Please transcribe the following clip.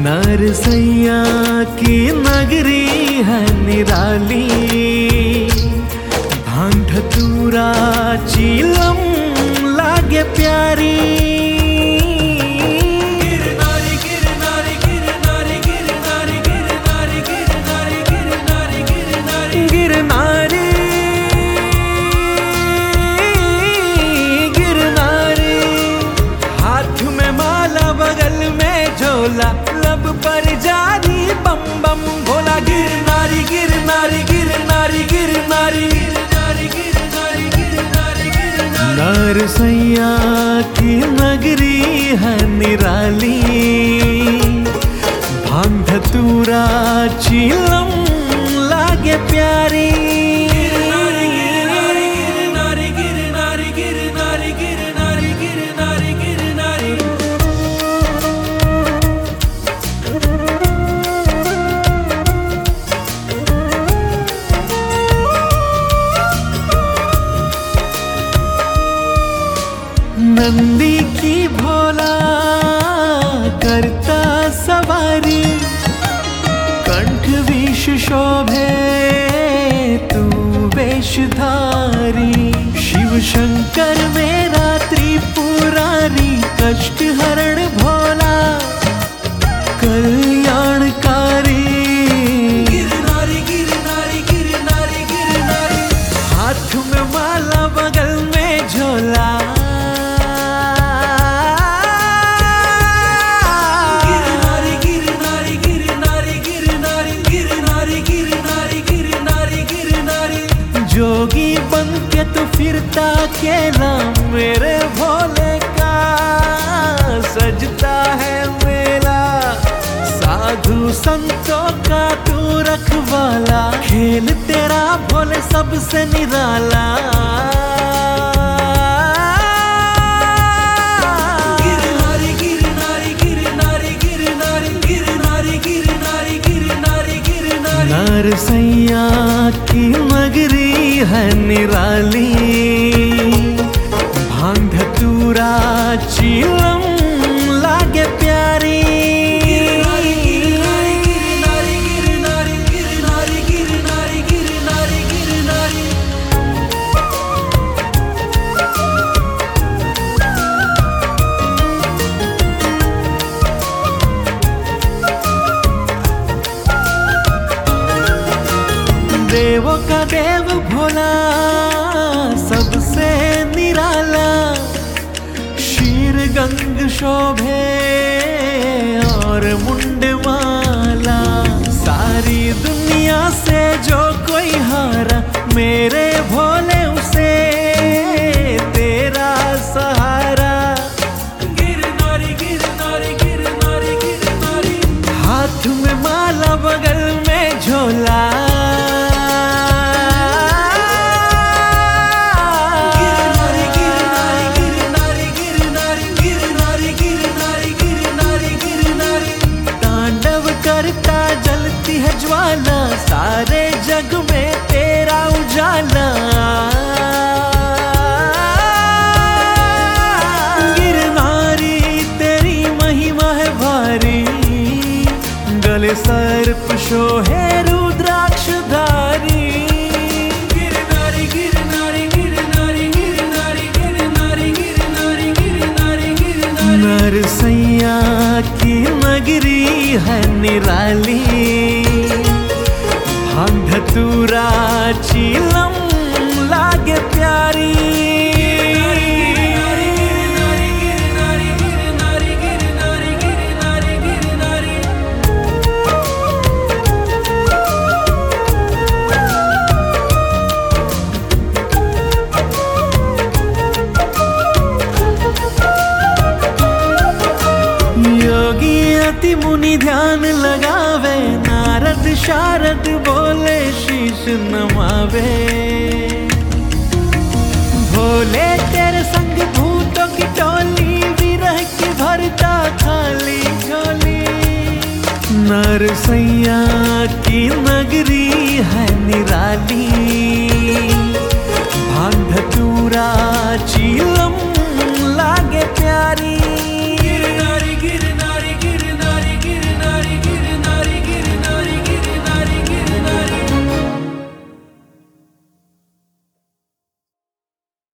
नरसैया की नगरी है निराली, भांग धतूरा चीलम लागे प्यारी। गिरनारी गिरनारी गिरनारी गिरनारी गिरनारी गिरनारी गिरनारी गिरनारी गिरनारी गिरनारी। हाथ में माला बगल में झोला, लब पर जारी बम बम भोला। गिरनारी गिरनारी गिरनारी गिरनारी गिरनारी गिरनारी गिरनारी गिरनारी। नरसैया की नगरी है निराली, भांग धतूरा चीलम लागे प्यारी। गिरनारी गिरनारी गिरनारी गिरनारी गिरनारी गिरनारी गिरनारी। नंदी की भोला करता सवारी, कंठ विष शोभे तू वेशधारी। शिव शंकर मेरा त्रिपुरारी, कष्ट हरण भोला कल्याणकारी। गिरनारी गिरनारी गिरनारी गिरनारी। हाथ में माला बगल में झोला, जोगी बन के तो फिरता अकेला, मेरे भोले का सजता है मेला। साधु संतों का तू रखवाला, खेल तेरा भोले सबसे निराला। गिरनारी गिरनारी गिरनारी गिरनारी गिरनारी गिरनारी गिरनारी गिरनारी। नरसैया की नगरी है निराली, भांग धतूरा चीलम लागे प्यारी। गिरनारी गिरनारी गिरनारी गिरनारी गिरनारी गिरनारी गिरनारी। देवों का देव भोला सबसे निराला, शीर गंग शोभे और मुंडमाला। सारी दुनिया से जो कोई हारा, मेरे भोले उसे तेरा सहारा। गिरनारी गिरनारी गिरनारी गिरनारी। हाथ में माला बगल में झोला, जलती है ज्वाला, सारे जग में तेरा उजाला। गिरनारी तेरी महिमा है भारी, गले सर्प शोहे रुद्राक्षधारी। गिरनारी गिरनारी गिरनारी गिरनारी गिरनारी गिरनारी गिरनारी गिरनारी। नरसैया की नगरी है निराली, भांग धतूरा चीलम लागे प्यारी। गिरनारी गिरनारी गिरनारी गिरनारी गिरनारी गिरनारी। योगी अति मुनि ध्यान लगावे, नारद शारद बोले शीश नमावे। भोले तेरे संग भूतों की टोली, विरह की भरता खाली झोली। नरसैया की नगरी है निराली,